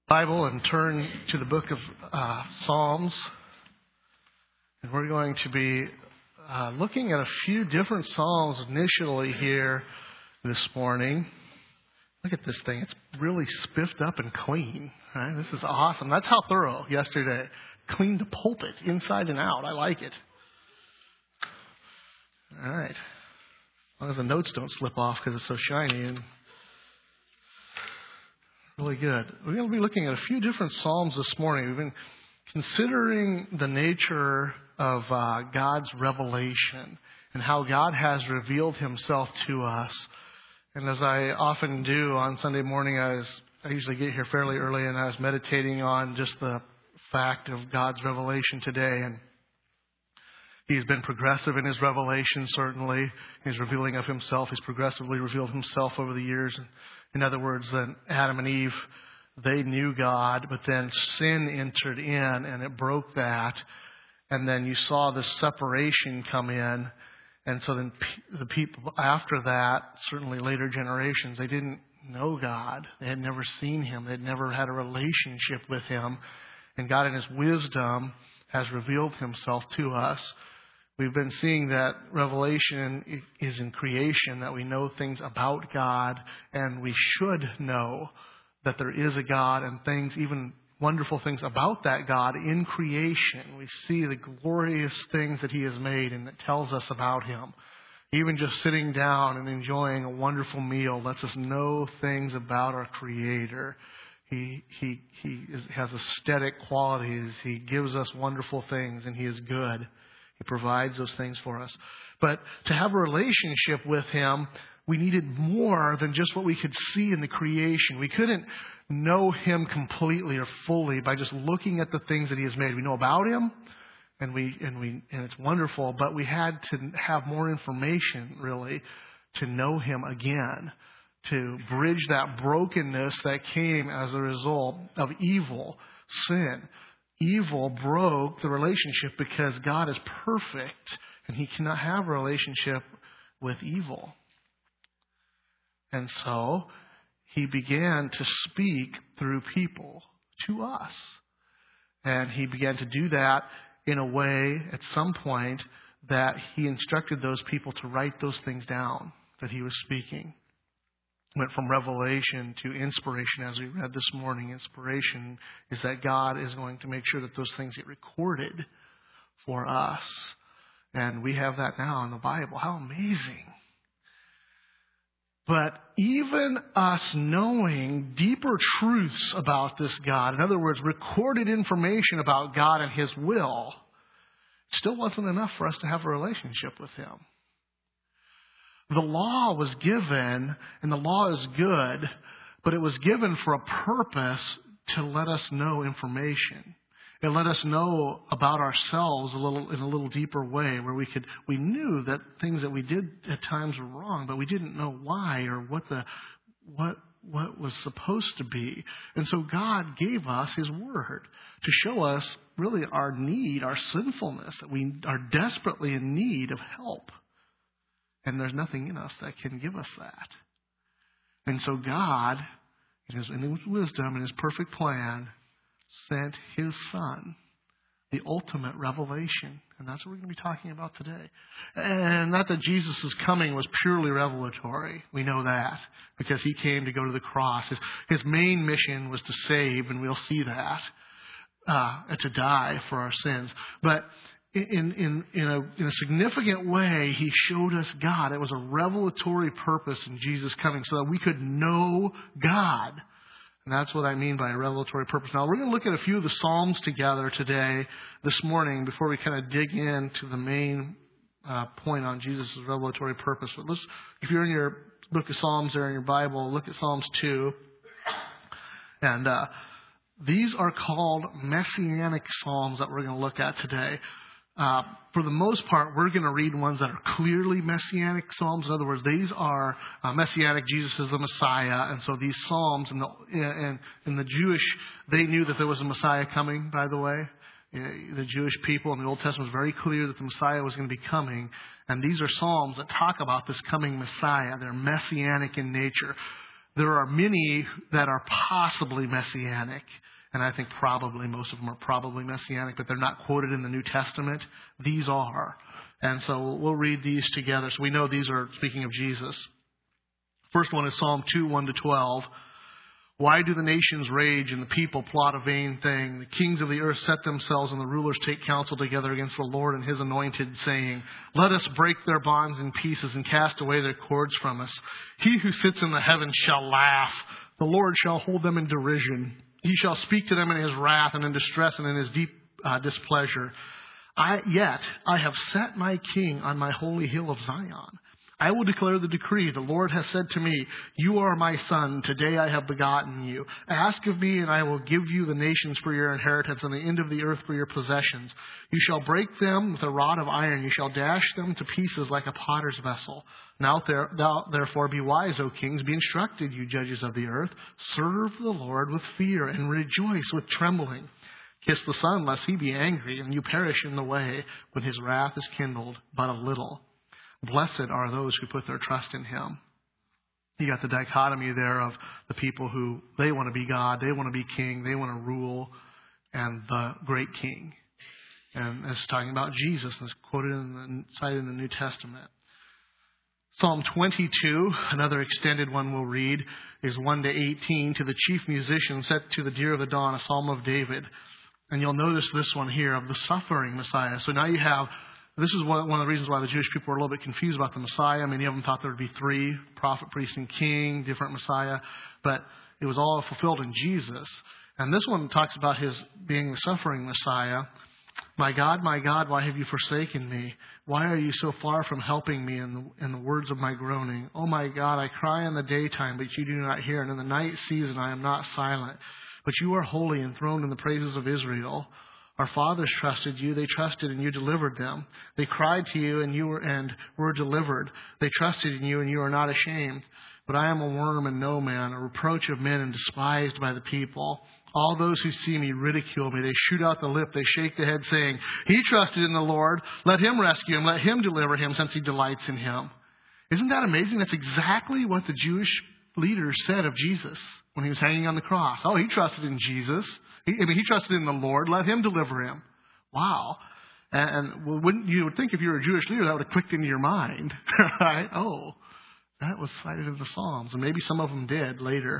Bible and turn to the book of Psalms. And we're going to be looking at a few different Psalms initially here this morning. Look at this thing. It's really spiffed up and clean. Right? This is awesome. That's how thorough yesterday. Cleaned the pulpit inside and out. I like it. All right. As long as the notes don't slip off because it's so shiny and really good. We're going to be looking at a few different Psalms this morning. We've been considering the nature of God's revelation and how God has revealed himself to us. And as I often do on Sunday morning, I usually get here fairly early, and I was meditating on just the fact of God's revelation today. And he's been progressive in his revelation, certainly. He's revealing of himself. He's progressively revealed himself over the years. In other words, then Adam and Eve, they knew God, but then sin entered in and it broke that. And then you saw the separation come in. And so then the people after that, certainly later generations, they didn't know God. They had never seen him. They had never had a relationship with him. And God in his wisdom has revealed himself to us. We've been seeing that revelation is in creation, that we know things about God, and we should know that there is a God and things, even wonderful things about that God in creation. We see the glorious things that he has made and that tells us about him. Even just sitting down and enjoying a wonderful meal lets us know things about our Creator. He has aesthetic qualities. He gives us wonderful things, and he is good. He provides those things for us. But to have a relationship with him, we needed more than just what we could see in the creation. We couldn't know him completely or fully by just looking at the things that he has made. We know about him, and it's wonderful, but we had to have more information, really, to know him again, to bridge that brokenness that came as a result of evil, sin. Evil broke the relationship because God is perfect and he cannot have a relationship with evil. And so he began to speak through people to us. And he began to do that in a way at some point that he instructed those people to write those things down that he was speaking. Went from revelation to inspiration, as we read this morning. Inspiration is that God is going to make sure that those things get recorded for us. And we have that now in the Bible. How amazing. But even us knowing deeper truths about this God, in other words, recorded information about God and his will, still wasn't enough for us to have a relationship with him. The law was given, and the law is good, but it was given for a purpose to let us know information. It let us know about ourselves in a little deeper way, where we knew that things that we did at times were wrong, but we didn't know why or what was supposed to be. And so God gave us his word to show us really our need, our sinfulness, that we are desperately in need of help. And there's nothing in us that can give us that. And so God, in his wisdom and his perfect plan, sent his Son, the ultimate revelation. And that's what we're going to be talking about today. And not that Jesus' coming was purely revelatory. We know that because he came to go to the cross. His main mission was to save, and we'll see that, to die for our sins. But in a significant way, he showed us God. It was a revelatory purpose in Jesus coming so that we could know God. And that's what I mean by a revelatory purpose. Now, we're going to look at a few of the Psalms together today, this morning, before we kind of dig into the main point on Jesus' revelatory purpose. But if you're in your book of Psalms there in your Bible, look at Psalms 2. And these are called Messianic Psalms that we're going to look at today. For the most part, we're going to read ones that are clearly Messianic Psalms. In other words, these are Messianic. Jesus is the Messiah. And so these Psalms, in the Jewish, they knew that there was a Messiah coming, by the way. The Jewish people in the Old Testament was very clear that the Messiah was going to be coming. And these are Psalms that talk about this coming Messiah. They're Messianic in nature. There are many that are possibly messianic, and I think probably most of them are probably messianic, but they're not quoted in the New Testament. These are. And so we'll read these together. So we know these are speaking of Jesus. First one is Psalm 2, 1-12. Why do the nations rage and the people plot a vain thing? The kings of the earth set themselves and the rulers take counsel together against the Lord and his anointed, saying, let us break their bonds in pieces and cast away their cords from us. He who sits in the heavens shall laugh. The Lord shall hold them in derision. He shall speak to them in his wrath and in distress and in his deep displeasure. Yet I have set my king on my holy hill of Zion. I will declare the decree. The Lord has said to me, you are my son. Today I have begotten you. Ask of me, and I will give you the nations for your inheritance and the end of the earth for your possessions. You shall break them with a rod of iron. You shall dash them to pieces like a potter's vessel. Now therefore be wise, O kings. Be instructed, you judges of the earth. Serve the Lord with fear and rejoice with trembling. Kiss the Son, lest he be angry, and you perish in the way when his wrath is kindled but a little. Blessed are those who put their trust in him. You got the dichotomy there of the people who, they want to be God, they want to be king, they want to rule, and the great king. And it's talking about Jesus, and it's quoted cited in the New Testament. Psalm 22, another extended one we'll read, is 1-18. To the chief musician set to the deer of the dawn, a psalm of David. And you'll notice this one here of the suffering Messiah. So now you have, this is one of the reasons why the Jewish people were a little bit confused about the Messiah. Many of them thought there would be three, prophet, priest, and king, different Messiah. But it was all fulfilled in Jesus. And this one talks about his being the suffering Messiah. My God, why have you forsaken me? Why are you so far from helping me in the words of my groaning? Oh my God, I cry in the daytime, but you do not hear. And in the night season I am not silent. But you are holy, enthroned in the praises of Israel. Our fathers trusted you. They trusted and you delivered them. They cried to you and were delivered. They trusted in you and you are not ashamed. But I am a worm and no man, a reproach of men and despised by the people. All those who see me ridicule me. They shoot out the lip. They shake the head, saying, he trusted in the Lord. Let him rescue him. Let him deliver him, since he delights in him. Isn't that amazing? That's exactly what the Jewish leaders said of Jesus when he was hanging on the cross. Oh, he trusted in Jesus. He trusted in the Lord. Let him deliver him. Wow. And wouldn't you would think if you were a Jewish leader, that would have clicked into your mind, right? Oh, that was cited in the Psalms. And maybe some of them did later.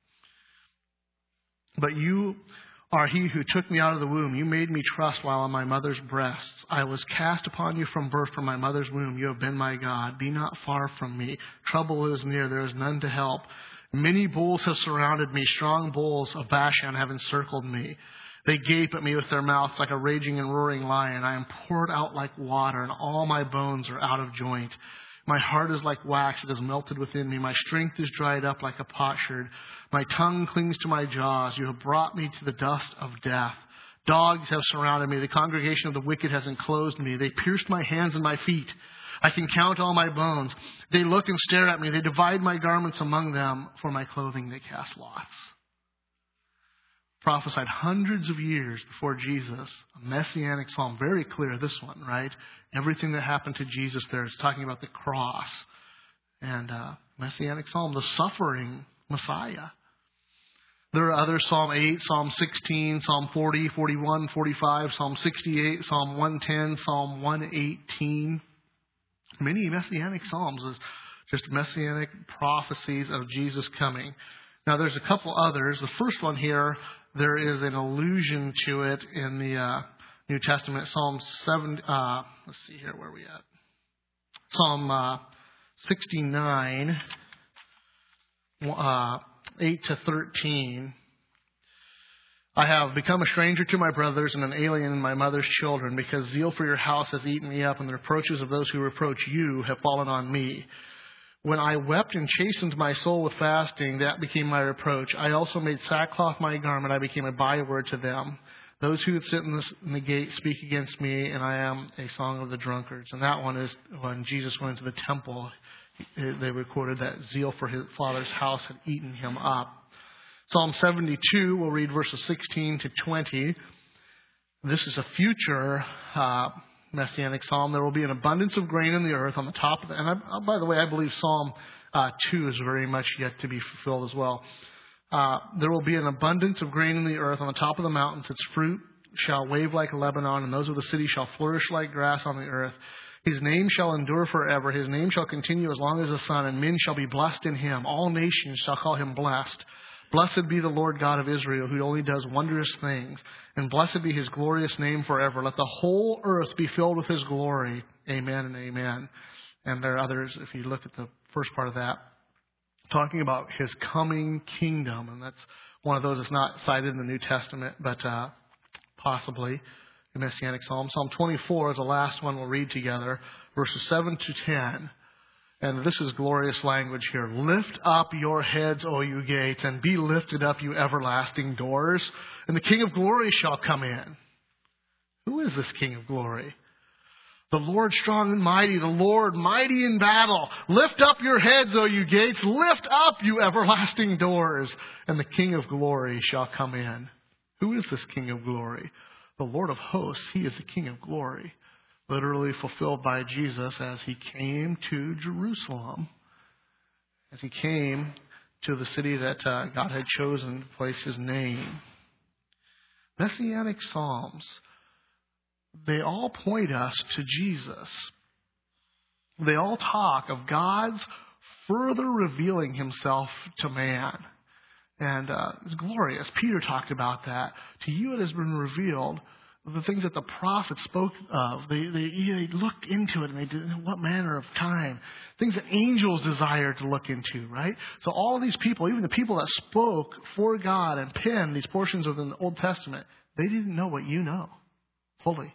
But you are he who took me out of the womb. You made me trust while on my mother's breasts. I was cast upon you from birth, from my mother's womb. You have been my God. Be not far from me. Trouble is near. There is none to help. Many bulls have surrounded me. Strong bulls of Bashan have encircled me. They gape at me with their mouths like a raging and roaring lion. I am poured out like water, and all my bones are out of joint. My heart is like wax. It is melted within me. My strength is dried up like a potsherd. My tongue clings to my jaws. You have brought me to the dust of death. Dogs have surrounded me. The congregation of the wicked has enclosed me. They pierced my hands and my feet. I can count all my bones. They look and stare at me. They divide my garments among them. For my clothing they cast lots. Prophesied hundreds of years before Jesus, a messianic psalm, very clear, this one, right? Everything that happened to Jesus there is talking about the cross. And messianic psalm, the suffering Messiah. There are others, Psalm 8, Psalm 16, Psalm 40, 41, 45, Psalm 68, Psalm 110, Psalm 118. Many messianic psalms is just messianic prophecies of Jesus coming. Now there's a couple others. The first one here, there is an allusion to it in the New Testament. Psalm 7, let's see here, where are we at? Psalm 69, 8-13. I have become a stranger to my brothers and an alien in my mother's children, because zeal for your house has eaten me up, and the reproaches of those who reproach you have fallen on me. When I wept and chastened my soul with fasting, that became my reproach. I also made sackcloth my garment. I became a byword to them. Those who sit in the gate speak against me, and I am a song of the drunkards. And that one is when Jesus went into the temple. They recorded that zeal for his father's house had eaten him up. Psalm 72, we'll read verses 16-20. This is a future messianic psalm. There will be an abundance of grain in the earth on the top of it. And by the way, I believe Psalm 2 is very much yet to be fulfilled as well. There will be an abundance of grain in the earth. On the top of the mountains, its fruit shall wave like Lebanon, and those of the city shall flourish like grass on the earth. His name shall endure forever. His name shall continue as long as the sun, and men shall be blessed in him. All nations shall call him blessed. Blessed be the Lord God of Israel, who only does wondrous things. And blessed be his glorious name forever. Let the whole earth be filled with his glory. Amen and amen. And there are others, if you look at the first part of that, talking about his coming kingdom. And that's one of those that's not cited in the New Testament, but possibly the Messianic Psalm. Psalm 24 is the last one we'll read together, verses 7 to 10. And this is glorious language here. Lift up your heads, O you gates, and be lifted up, you everlasting doors, and the King of glory shall come in. Who is this King of glory? The Lord strong and mighty, the Lord mighty in battle. Lift up your heads, O you gates. Lift up, you everlasting doors, and the King of glory shall come in. Who is this King of glory? The Lord of hosts. He is the King of glory. Literally fulfilled by Jesus as he came to Jerusalem. As he came to the city that God had chosen to place his name. Messianic Psalms, they all point us to Jesus. They all talk of God's further revealing himself to man. And it's glorious. Peter talked about that. To you it has been revealed the things that the prophets spoke of. They looked into it and they did what manner of time. Things that angels desire to look into, right? So all these people, even the people that spoke for God and penned these portions of the Old Testament, they didn't know what you know fully.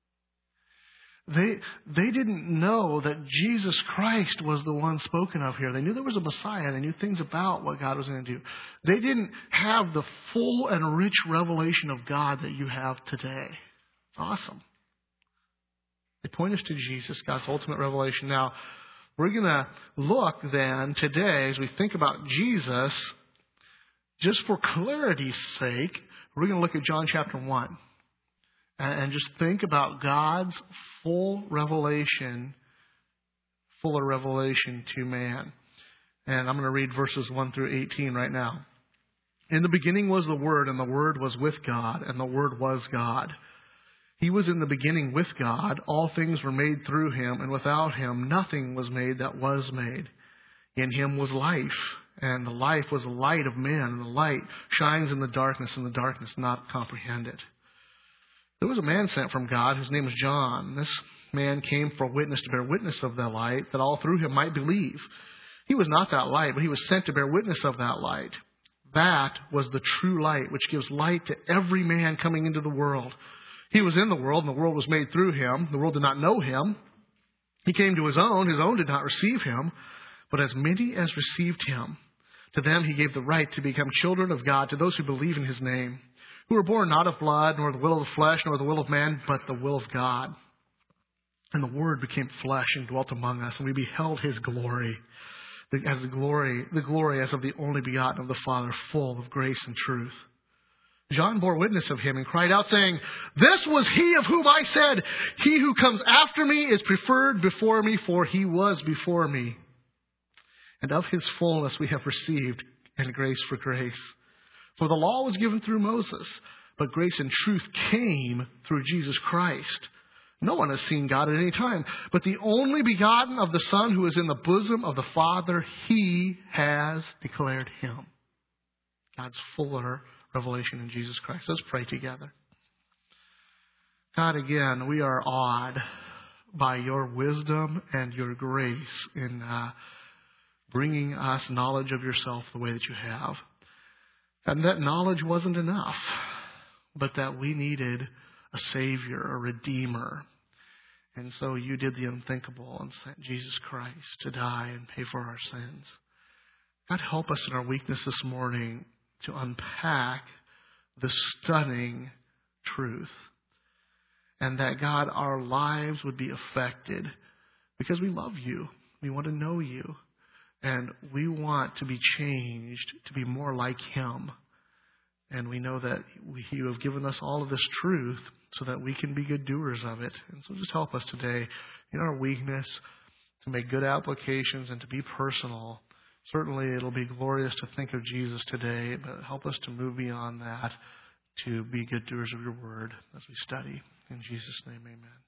They didn't know that Jesus Christ was the one spoken of here. They knew there was a Messiah. They knew things about what God was going to do. They didn't have the full and rich revelation of God that you have today. It's awesome. They point us to Jesus, God's ultimate revelation. Now, we're going to look then today as we think about Jesus, just for clarity's sake, we're going to look at John chapter 1. And just think about God's fuller revelation to man. And I'm going to read verses 1 through 18 right now. In the beginning was the Word, and the Word was with God, and the Word was God. He was in the beginning with God. All things were made through him, and without him nothing was made that was made. In him was life, and the life was the light of men, and the light shines in the darkness, and the darkness not comprehend it. There was a man sent from God whose name was John. This man came for witness to bear witness of the light, that all through him might believe. He was not that light, but he was sent to bear witness of that light. That was the true light, which gives light to every man coming into the world. He was in the world, and the world was made through him. The world did not know him. He came to his own did not receive him. But as many as received him, to them he gave the right to become children of God, to those who believe in his name, who were born not of blood, nor the will of the flesh, nor the will of man, but the will of God. And the Word became flesh and dwelt among us, and we beheld his glory, the glory as of the only begotten of the Father, full of grace and truth. John bore witness of him and cried out, saying, This was he of whom I said, He who comes after me is preferred before me, for he was before me. And of his fullness we have received, and grace for grace. For the law was given through Moses, but grace and truth came through Jesus Christ. No one has seen God at any time, but the only begotten of the Son who is in the bosom of the Father, he has declared him. God's fuller revelation in Jesus Christ. Let's pray together. God, again, we are awed by your wisdom and your grace in bringing us knowledge of yourself the way that you have. And that knowledge wasn't enough, but that we needed a Savior, a Redeemer. And so you did the unthinkable and sent Jesus Christ to die and pay for our sins. God, help us in our weakness this morning to unpack the stunning truth. And that, God, our lives would be affected because we love you. We want to know you. And we want to be changed to be more like him. And we know that you have given us all of this truth so that we can be good doers of it. And so just help us today in our weakness to make good applications and to be personal. Certainly it'll be glorious to think of Jesus today, but help us to move beyond that to be good doers of your word as we study. In Jesus' name,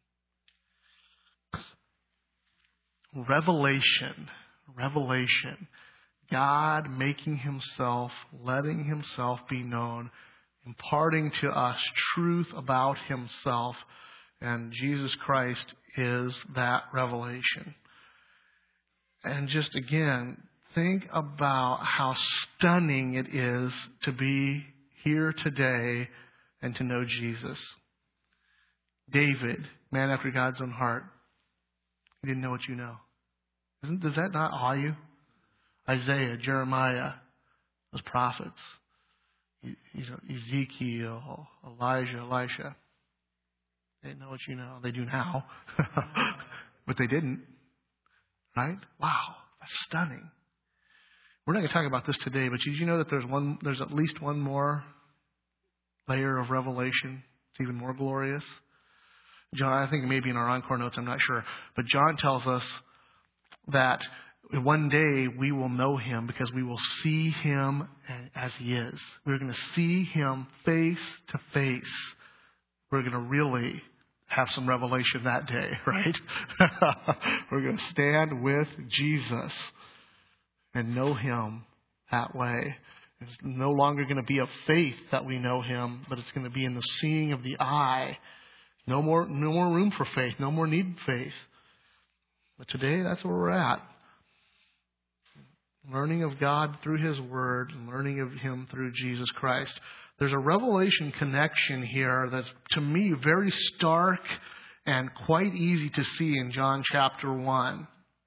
amen. Revelation. God making himself, letting himself be known, imparting to us truth about himself. And Jesus Christ is that revelation. And just again, think about how stunning it is to be here today and to know Jesus. David, man after God's own heart, he didn't know what you know. Does that not awe you? Isaiah, Jeremiah, those prophets, Ezekiel, Elijah, Elisha. They didn't know what you know. They do now. But they didn't. Right? Wow. That's stunning. We're not going to talk about this today, but did you know that there's at least one more layer of revelation? It's even more glorious. John, I think maybe in our encore notes, I'm not sure. But John tells us that one day we will know him because we will see him as he is. We're going to see him face to face. We're going to really have some revelation that day, right? We're going to stand with Jesus and know him that way. It's no longer going to be of faith that we know him, but it's going to be in the seeing of the eye. No more room for faith. No more need for faith. But today, that's where we're at. Learning of God through his word and learning of him through Jesus Christ. There's a revelation connection here that's, to me, very stark and quite easy to see in John chapter 1.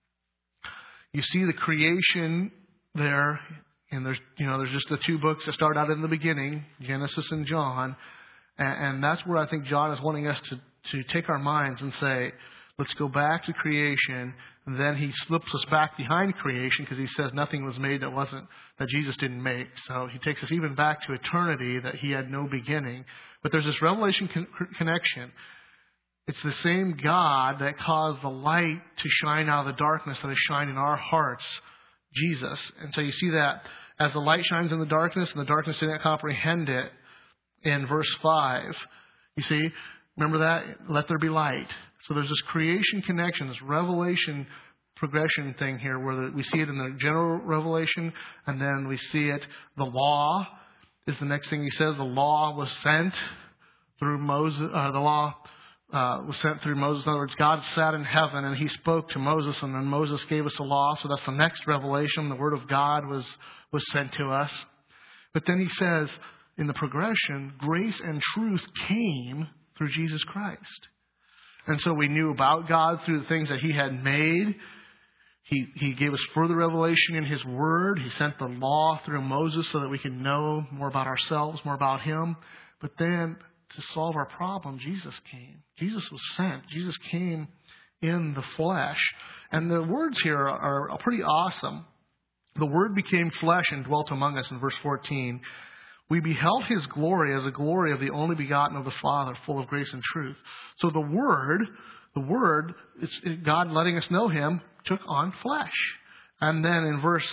You see the creation there, and there's just the two books that start out in the beginning, Genesis and John. And that's where I think John is wanting us to take our minds and say, let's go back to creation. And then he slips us back behind creation because he says nothing was made that Jesus didn't make. So he takes us even back to eternity, that he had no beginning. But there's this revelation connection. It's the same God that caused the light to shine out of the darkness that has shined in our hearts, Jesus. And so you see that as the light shines in the darkness and the darkness didn't comprehend it in verse 5. You see, remember that? Let there be light. So there's this creation connection, this revelation progression thing here where we see it in the general revelation and then we see it. The law is the next thing he says. The law was sent through Moses. The law was sent through Moses. In other words, God sat in heaven and he spoke to Moses and then Moses gave us a law. So that's the next revelation. The word of God was sent to us. But then he says in the progression, grace and truth came through Jesus Christ. And so we knew about God through the things that he had made. He gave us further revelation in his word. He sent the law through Moses so that we can know more about ourselves, more about him. But then to solve our problem, Jesus came. Jesus was sent. Jesus came in the flesh. And the words here are pretty awesome. The Word became flesh and dwelt among us in verse 14. We beheld his glory as a glory of the only begotten of the Father, full of grace and truth. So the Word, it's God letting us know him, took on flesh. And then in verse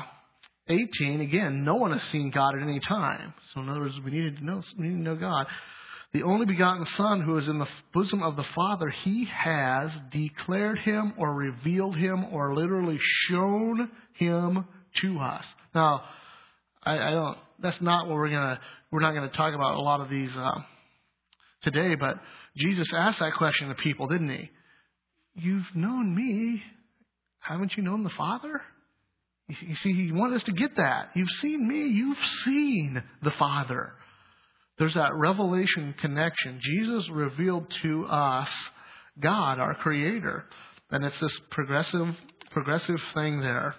18, again, no one has seen God at any time. So in other words, we need to know God. The only begotten Son who is in the bosom of the Father, he has declared him or revealed him or literally shown him to us. Now, that's not what we're not going to talk about a lot of these today, but Jesus asked that question to people, didn't he? You've known me. Haven't you known the Father? You see, he wanted us to get that. You've seen me. You've seen the Father. There's that revelation connection. Jesus revealed to us God, our Creator. And it's this progressive thing there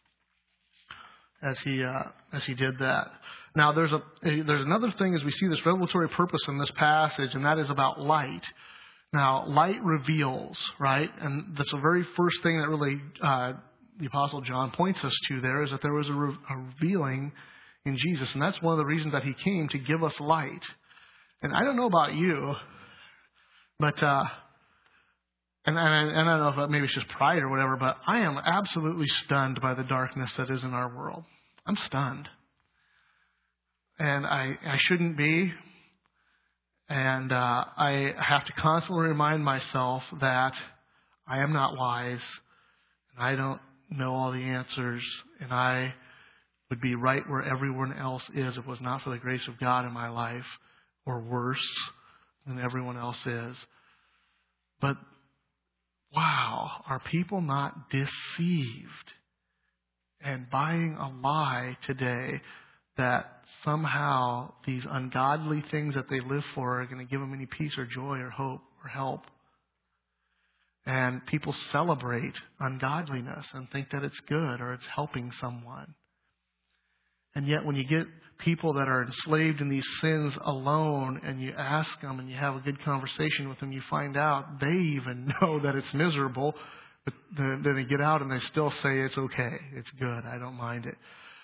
as he did that. Now, there's another thing as we see this revelatory purpose in this passage, and that is about light. Now, light reveals, right? And that's the very first thing that really the Apostle John points us to there, is that there was a revealing in Jesus. And that's one of the reasons that he came, to give us light. And I don't know about you, but And I don't know if maybe it's just pride or whatever, but I am absolutely stunned by the darkness that is in our world. I'm stunned. And I shouldn't be. And I have to constantly remind myself that I am not wise, and I don't know all the answers, and I would be right where everyone else is if it was not for the grace of God in my life, or worse than everyone else is. But wow, are people not deceived and buying a lie today that somehow these ungodly things that they live for are going to give them any peace or joy or hope or help? And people celebrate ungodliness and think that it's good or it's helping someone. And yet when you get people that are enslaved in these sins alone and you ask them and you have a good conversation with them, you find out they even know that it's miserable, but then they get out and they still say it's okay, it's good, I don't mind it.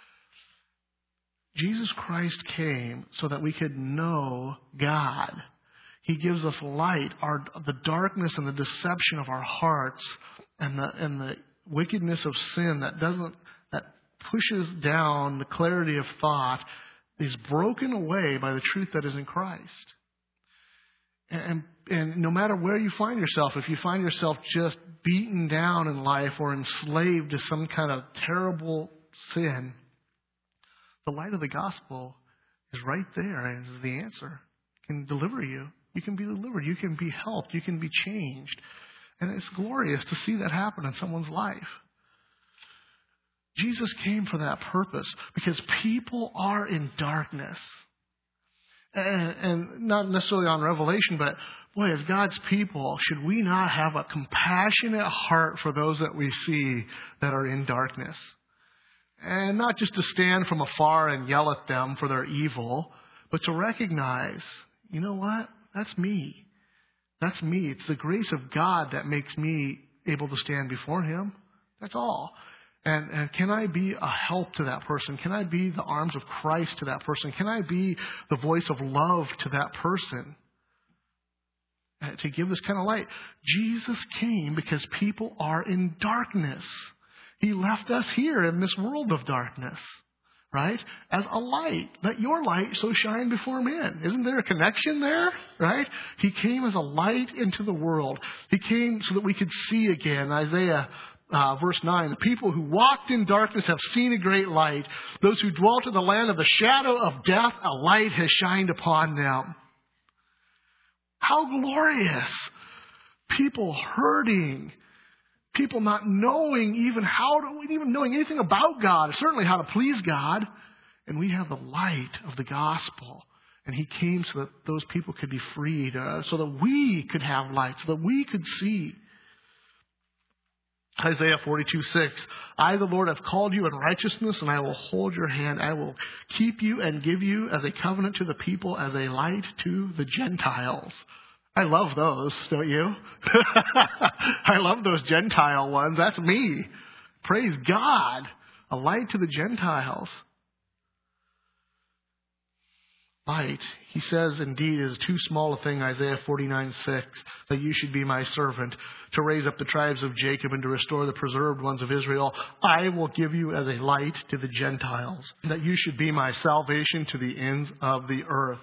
Jesus Christ came so that we could know God. He gives us light. The darkness and the deception of our hearts and the wickedness of sin that pushes down the clarity of thought is broken away by the truth that is in Christ. And no matter where you find yourself, if you find yourself just beaten down in life or enslaved to some kind of terrible sin, the light of the gospel is right there and is the answer. It can deliver you. You can be delivered. You can be helped. You can be changed. And it's glorious to see that happen in someone's life. Jesus came for that purpose because people are in darkness. And not necessarily on Revelation, but boy, as God's people, should we not have a compassionate heart for those that we see that are in darkness? And not just to stand from afar and yell at them for their evil, but to recognize, you know what? That's me. That's me. It's the grace of God that makes me able to stand before Him. That's all. And can I be a help to that person? Can I be the arms of Christ to that person? Can I be the voice of love to that person? To give this kind of light. Jesus came because people are in darkness. He left us here in this world of darkness, right? As a light. Let your light so shine before men. Isn't there a connection there, right? He came as a light into the world. He came so that we could see again. Isaiah verse 9, the people who walked in darkness have seen a great light. Those who dwelt in the land of the shadow of death, a light has shined upon them. How glorious. People hurting. People not knowing even knowing anything about God, certainly how to please God. And we have the light of the gospel. And He came so that those people could be freed, so that we could have light, so that we could see. Isaiah 42:6, I, the Lord, have called you in righteousness, and I will hold your hand. I will keep you and give you as a covenant to the people, as a light to the Gentiles. I love those, don't you? I love those Gentile ones. That's me. Praise God. A light to the Gentiles. Light, He says, indeed, is too small a thing, Isaiah 49:6, that you should be my servant, to raise up the tribes of Jacob and to restore the preserved ones of Israel. I will give you as a light to the Gentiles, that you should be my salvation to the ends of the earth.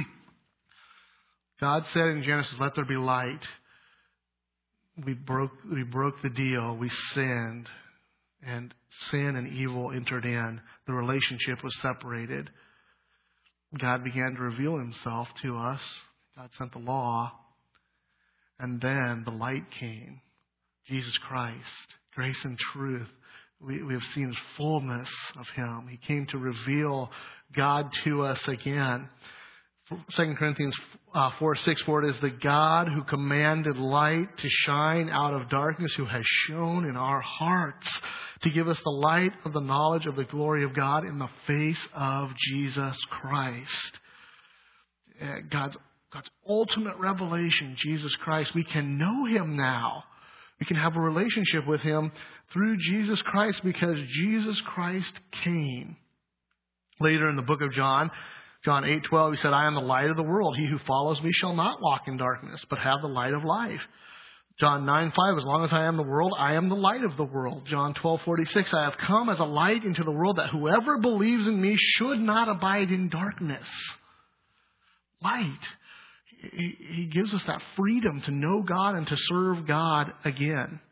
God said in Genesis, let there be light. We broke the deal. We sinned. And sin and evil entered in. The relationship was separated. God began to reveal Himself to us. God sent the law. And then the light came. Jesus Christ. Grace and truth. We have seen fullness of Him. He came to reveal God to us again. 2 Corinthians 4:6, for it is the God who commanded light to shine out of darkness, who has shone in our hearts to give us the light of the knowledge of the glory of God in the face of Jesus Christ. God's ultimate revelation, Jesus Christ. We can know Him now. We can have a relationship with Him through Jesus Christ because Jesus Christ came. Later in the book of John 8:12, He said, I am the light of the world. He who follows me shall not walk in darkness, but have the light of life. John 9:5, as long as I am the world, I am the light of the world. John 12:46, I have come as a light into the world that whoever believes in me should not abide in darkness. Light. He gives us that freedom to know God and to serve God again.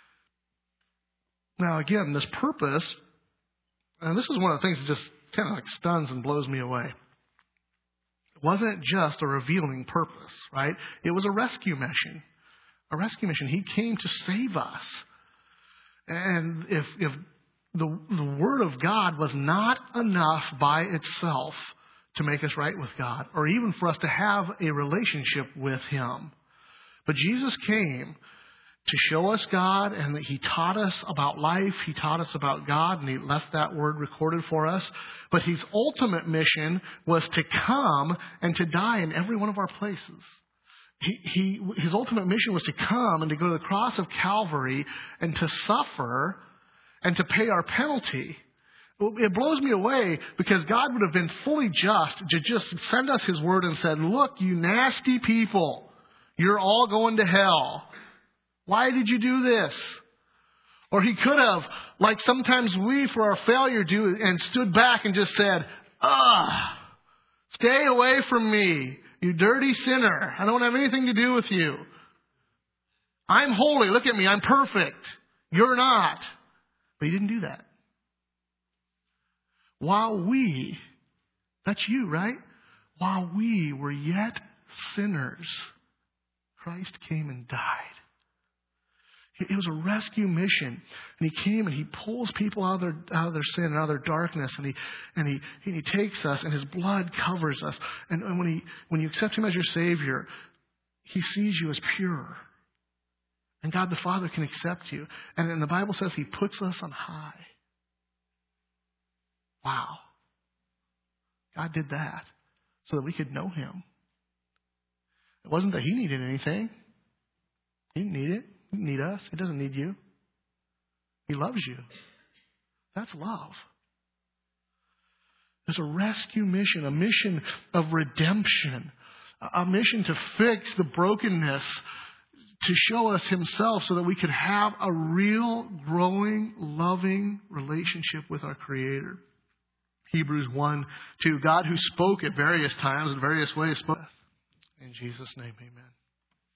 Now again, this purpose, and this is one of the things that just kind of like stuns and blows me away. It wasn't just a revealing purpose, right? It was a rescue mission. A rescue mission. He came to save us. And if the Word of God was not enough by itself to make us right with God, or even for us to have a relationship with Him, but Jesus came to show us God, and that He taught us about life, He taught us about God, and He left that Word recorded for us. But His ultimate mission was to come and to die in every one of our places. His ultimate mission was to come and to go to the cross of Calvary and to suffer and to pay our penalty. It blows me away because God would have been fully just to just send us His Word and said, look, you nasty people, you're all going to hell. Why did you do this? Or He could have, like sometimes we for our failure do, and stood back and just said, stay away from me, you dirty sinner. I don't have anything to do with you. I'm holy. Look at me. I'm perfect. You're not. But He didn't do that. While we, that's you, right? While we were yet sinners, Christ came and died. It was a rescue mission. And He came and He pulls people out of their sin and out of their darkness. And he takes us, and His blood covers us. And when you accept Him as your Savior, He sees you as pure. And God the Father can accept you. And the Bible says He puts us on high. Wow. God did that so that we could know Him. It wasn't that He needed anything. He didn't need it. He doesn't need us. He doesn't need you. He loves you. That's love. There's a rescue mission, a mission of redemption, a mission to fix the brokenness, to show us Himself so that we could have a real, growing, loving relationship with our Creator. Hebrews 1:2, God who spoke at various times in various ways spoke. In Jesus' name, amen.